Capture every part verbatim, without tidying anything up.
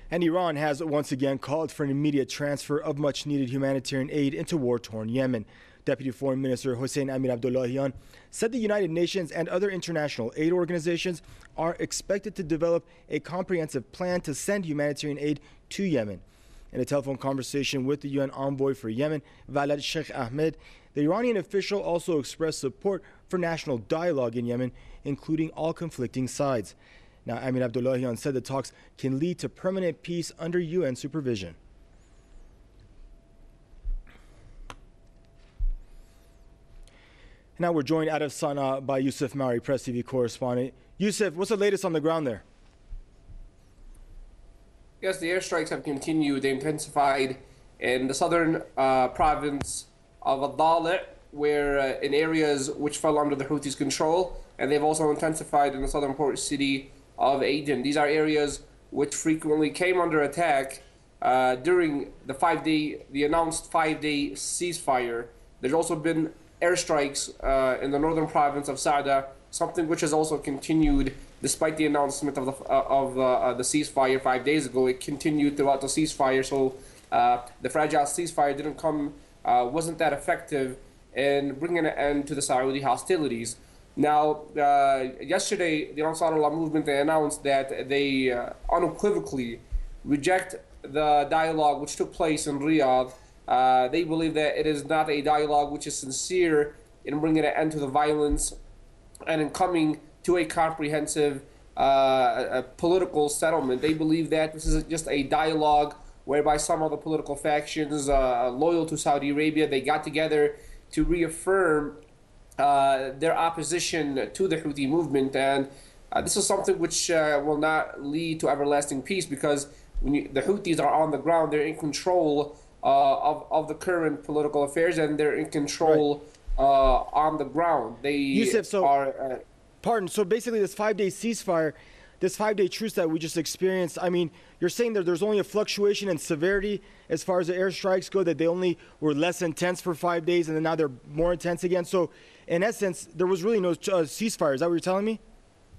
And Iran has once again called for an immediate transfer of much-needed humanitarian aid into war-torn Yemen. Deputy Foreign Minister Hossein Amir Abdullahian said the United Nations and other international aid organizations are expected to develop a comprehensive plan to send humanitarian aid to Yemen. In a telephone conversation with the U N envoy for Yemen, Walad Sheikh Ahmed, the Iranian official also expressed support for national dialogue in Yemen, including all conflicting sides. Now, Amir Abdullahian said the talks can lead to permanent peace under U N supervision. Now we're joined out of Sana'a by Yusuf Mari, Press T V correspondent. Yusuf, what's the latest on the ground there? Yes, the airstrikes have continued. They intensified in the southern uh, province of Ad-Dali', where uh, in areas which fell under the Houthis' control, and they've also intensified in the southern port city of Aden. These are areas which frequently came under attack uh, during the five-day, the announced five-day ceasefire. There's also been airstrikes uh, in the northern province of Sa'da, something which has also continued despite the announcement of the uh, of uh, uh, the ceasefire five days ago. It continued throughout the ceasefire, so uh, the fragile ceasefire didn't come, uh, wasn't that effective in bringing an end to the Saudi hostilities. Now, uh, yesterday, the Ansarullah movement, they announced that they uh, unequivocally reject the dialogue which took place in Riyadh. Uh, they believe that it is not a dialogue which is sincere in bringing an end to the violence and in coming to a comprehensive uh, a political settlement. They believe that this is just a dialogue whereby some of the political factions uh, loyal to Saudi Arabia, they got together to reaffirm uh, their opposition to the Houthi movement. And uh, this is something which uh, will not lead to everlasting peace, because when you, the Houthis are on the ground, they're in control uh, of, of the current political affairs, and they're in control right. uh, on the ground. They Yusuf, so, are... Uh, pardon, so basically this five-day ceasefire, this five-day truce that we just experienced, I mean, you're saying that there's only a fluctuation in severity as far as the airstrikes go, that they only were less intense for five days and then now they're more intense again. So in essence, there was really no uh, ceasefire. Is that what you're telling me?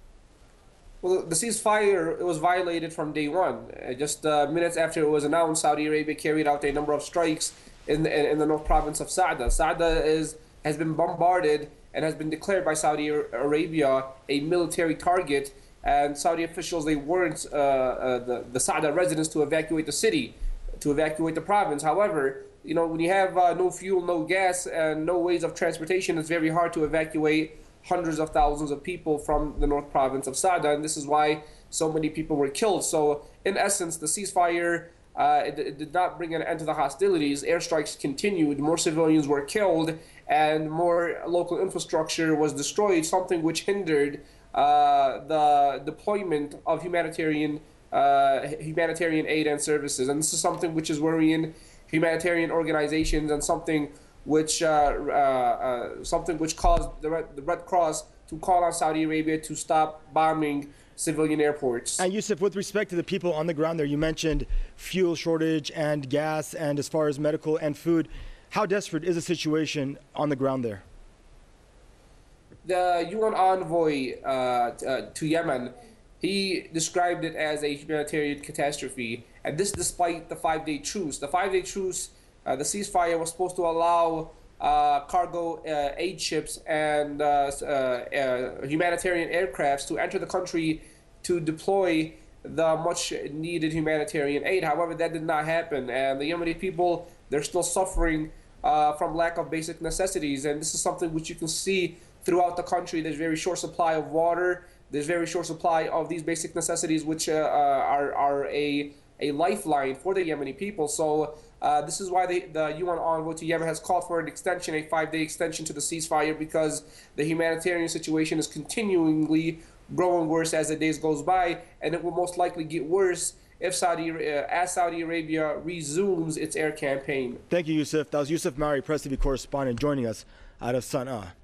Well, the ceasefire, it was violated from day one. Uh, just uh, minutes after it was announced, Saudi Arabia carried out a number of strikes in the, in the north province of Sa'da. Sa'da is, has been bombarded and has been declared by Saudi Arabia a military target. And Saudi officials, they warned uh, uh, the, the Sa'da residents to evacuate the city, to evacuate the province. However, you know, when you have uh, no fuel, no gas, and no ways of transportation, it's very hard to evacuate hundreds of thousands of people from the north province of Sa'da, and this is why so many people were killed. So, in essence, the ceasefire, uh, it, it did not bring an end to the hostilities. Airstrikes continued, more civilians were killed, and more local infrastructure was destroyed, something which hindered uh, the deployment of humanitarian uh, humanitarian aid and services. And this is something which is worrying humanitarian organizations, and something which uh, uh, uh, something which caused the Red, the Red Cross to call on Saudi Arabia to stop bombing civilian airports. And Yusuf, with respect to the people on the ground there, you mentioned fuel shortage and gas, and as far as medical and food, how desperate is the situation on the ground there? The U N envoy uh, uh, to Yemen, he described it as a humanitarian catastrophe, and this despite the five-day truce. The five-day truce, uh, the ceasefire was supposed to allow uh, cargo uh, aid ships and uh, uh, uh, humanitarian aircrafts to enter the country to deploy the much-needed humanitarian aid. However, that did not happen, and the Yemeni people, they're still suffering uh, from lack of basic necessities, and this is something which you can see throughout the country. There's very short supply of water. There's very short supply of these basic necessities, which uh, are, are a, a lifeline for the Yemeni people. So uh, this is why the, the U N envoy to Yemen has called for an extension, a five-day extension to the ceasefire, because the humanitarian situation is continually growing worse as the days goes by, and it will most likely get worse if Saudi, uh, as Saudi Arabia resumes its air campaign. Thank you, Yusuf. That was Yusuf Mari, Press T V correspondent, joining us out of Sana'a.